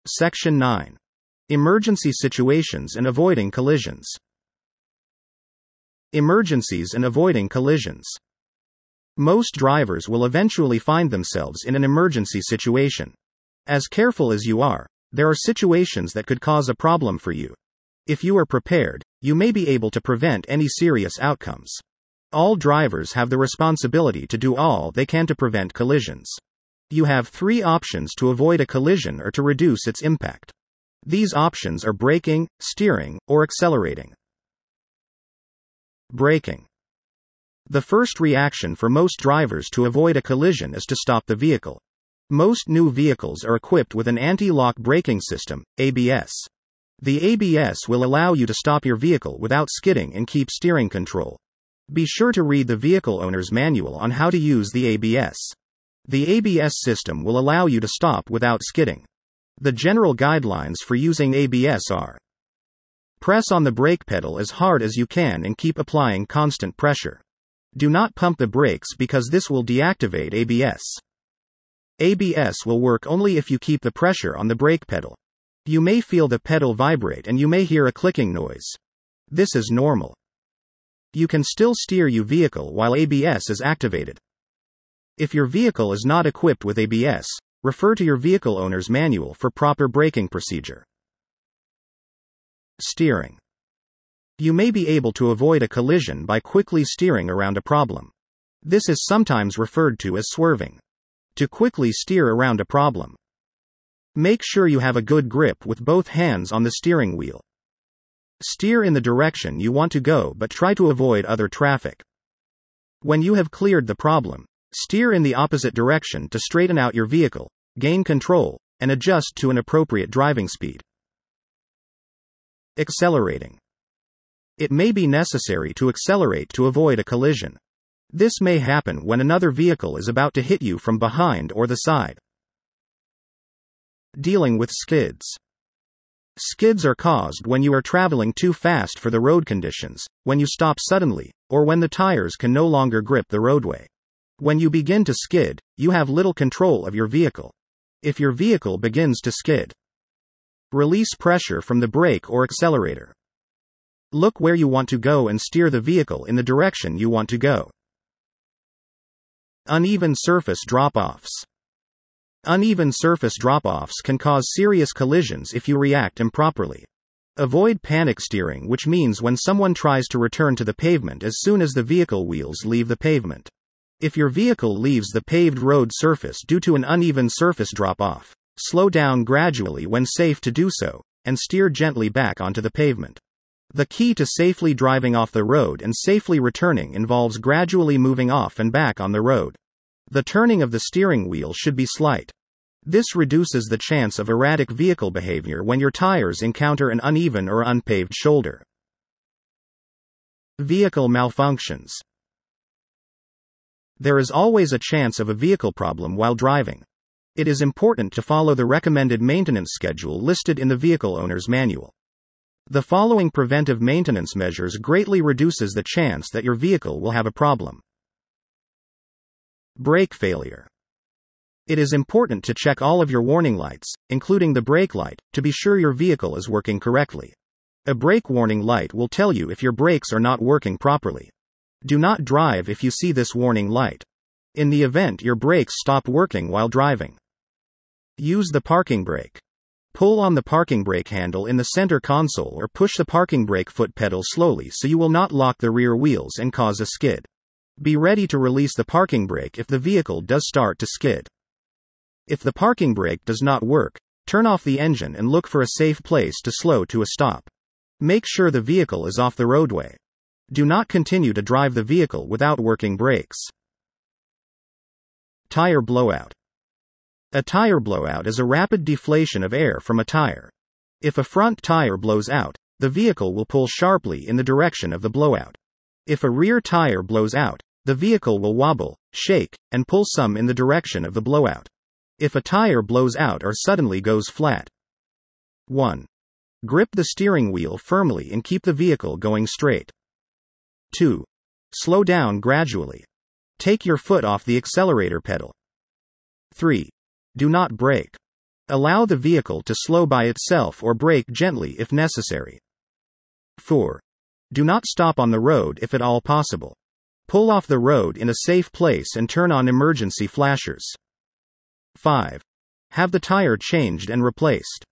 Section 9. Emergency situations and avoiding collisions. Emergencies and avoiding collisions. Most drivers will eventually find themselves in an emergency situation. As careful as you are, there are situations that could cause a problem for you. If you are prepared, you may be able to prevent any serious outcomes. All drivers have the responsibility to do all they can to prevent collisions. You have 3 options to avoid a collision or to reduce its impact. These options are braking, steering, or accelerating. Braking. The first reaction for most drivers to avoid a collision is to stop the vehicle. Most new vehicles are equipped with an anti-lock braking system, ABS. The ABS will allow you to stop your vehicle without skidding and keep steering control. Be sure to read the vehicle owner's manual on how to use the ABS. The ABS system will allow you to stop without skidding. The general guidelines for using ABS are: press on the brake pedal as hard as you can and keep applying constant pressure. Do not pump the brakes because this will deactivate ABS. ABS will work only if you keep the pressure on the brake pedal. You may feel the pedal vibrate and you may hear a clicking noise. This is normal. You can still steer your vehicle while ABS is activated. If your vehicle is not equipped with ABS, refer to your vehicle owner's manual for proper braking procedure. Steering. You may be able to avoid a collision by quickly steering around a problem. This is sometimes referred to as swerving. To quickly steer around a problem, make sure you have a good grip with both hands on the steering wheel. Steer in the direction you want to go but try to avoid other traffic. When you have cleared the problem, steer in the opposite direction to straighten out your vehicle, gain control, and adjust to an appropriate driving speed. Accelerating. It may be necessary to accelerate to avoid a collision. This may happen when another vehicle is about to hit you from behind or the side. Dealing with skids. Skids are caused when you are traveling too fast for the road conditions, when you stop suddenly, or when the tires can no longer grip the roadway. When you begin to skid, you have little control of your vehicle. If your vehicle begins to skid, release pressure from the brake or accelerator. Look where you want to go and steer the vehicle in the direction you want to go. Uneven surface drop-offs. Uneven surface drop-offs can cause serious collisions if you react improperly. Avoid panic steering, which means when someone tries to return to the pavement as soon as the vehicle wheels leave the pavement. If your vehicle leaves the paved road surface due to an uneven surface drop-off, slow down gradually when safe to do so, and steer gently back onto the pavement. The key to safely driving off the road and safely returning involves gradually moving off and back on the road. The turning of the steering wheel should be slight. This reduces the chance of erratic vehicle behavior when your tires encounter an uneven or unpaved shoulder. Vehicle malfunctions. There is always a chance of a vehicle problem while driving. It is important to follow the recommended maintenance schedule listed in the vehicle owner's manual. The following preventive maintenance measures greatly reduces the chance that your vehicle will have a problem. Brake failure. It is important to check all of your warning lights, including the brake light, to be sure your vehicle is working correctly. A brake warning light will tell you if your brakes are not working properly. Do not drive if you see this warning light. In the event your brakes stop working while driving, use the parking brake. Pull on the parking brake handle in the center console or push the parking brake foot pedal slowly so you will not lock the rear wheels and cause a skid. Be ready to release the parking brake if the vehicle does start to skid. If the parking brake does not work, turn off the engine and look for a safe place to slow to a stop. Make sure the vehicle is off the roadway. Do not continue to drive the vehicle without working brakes. Tire blowout. A tire blowout is a rapid deflation of air from a tire. If a front tire blows out, the vehicle will pull sharply in the direction of the blowout. If a rear tire blows out, the vehicle will wobble, shake, and pull some in the direction of the blowout. If a tire blows out or suddenly goes flat. 1. Grip the steering wheel firmly and keep the vehicle going straight. 2. Slow down gradually. Take your foot off the accelerator pedal. 3. Do not brake. Allow the vehicle to slow by itself or brake gently if necessary. 4. Do not stop on the road if at all possible. Pull off the road in a safe place and turn on emergency flashers. 5. Have the tire changed and replaced.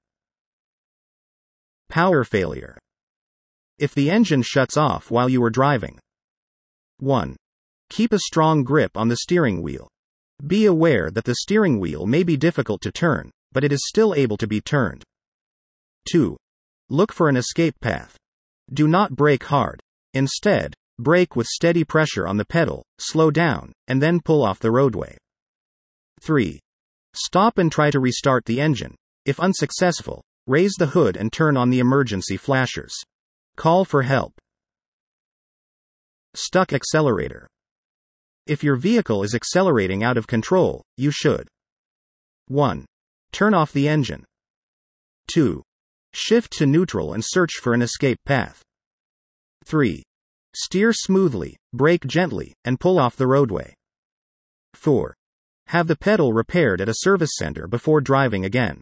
Power failure. If the engine shuts off while you are driving. 1. Keep a strong grip on the steering wheel. Be aware that the steering wheel may be difficult to turn, but it is still able to be turned. 2. Look for an escape path. Do not brake hard. Instead, brake with steady pressure on the pedal, slow down, and then pull off the roadway. 3. Stop and try to restart the engine. If unsuccessful, raise the hood and turn on the emergency flashers. Call for help. Stuck accelerator. If your vehicle is accelerating out of control, you should 1. Turn off the engine. 2. Shift to neutral and search for an escape path. 3. Steer smoothly, brake gently, and pull off the roadway. 4. Have the pedal repaired at a service center before driving again.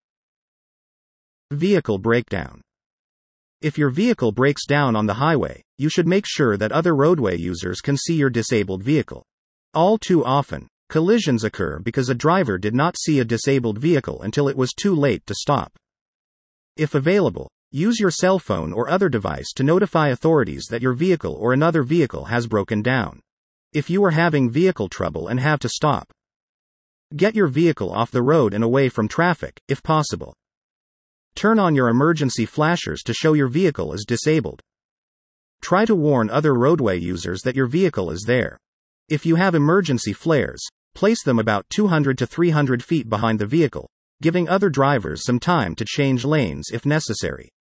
Vehicle breakdown. If your vehicle breaks down on the highway, you should make sure that other roadway users can see your disabled vehicle. All too often, collisions occur because a driver did not see a disabled vehicle until it was too late to stop. If available, use your cell phone or other device to notify authorities that your vehicle or another vehicle has broken down. If you are having vehicle trouble and have to stop, get your vehicle off the road and away from traffic, if possible. Turn on your emergency flashers to show your vehicle is disabled. Try to warn other roadway users that your vehicle is there. If you have emergency flares, place them about 200 to 300 feet behind the vehicle, giving other drivers some time to change lanes if necessary.